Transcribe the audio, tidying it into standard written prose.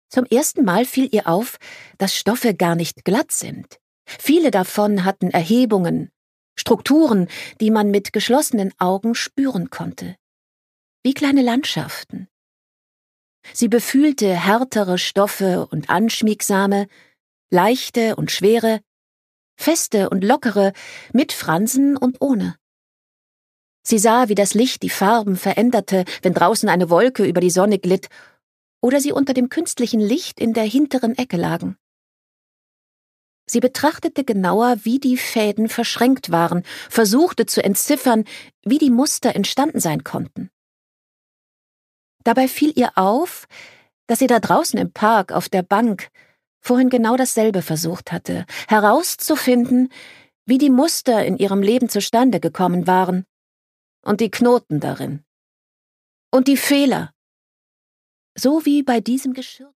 Zum ersten Mal fiel ihr auf, dass Stoffe gar nicht glatt sind. Viele davon hatten Erhebungen, Strukturen, die man mit geschlossenen Augen spüren konnte. Wie kleine Landschaften. Sie befühlte härtere Stoffe und anschmiegsame, leichte und schwere, feste und lockere, mit Fransen und ohne. Sie sah, wie das Licht die Farben veränderte, wenn draußen eine Wolke über die Sonne glitt oder sie unter dem künstlichen Licht in der hinteren Ecke lagen. Sie betrachtete genauer, wie die Fäden verschränkt waren, versuchte zu entziffern, wie die Muster entstanden sein konnten. Dabei fiel ihr auf, dass sie da draußen im Park auf der Bank vorhin genau dasselbe versucht hatte, herauszufinden, wie die Muster in ihrem Leben zustande gekommen waren und die Knoten darin und die Fehler, so wie bei diesem Geschirr.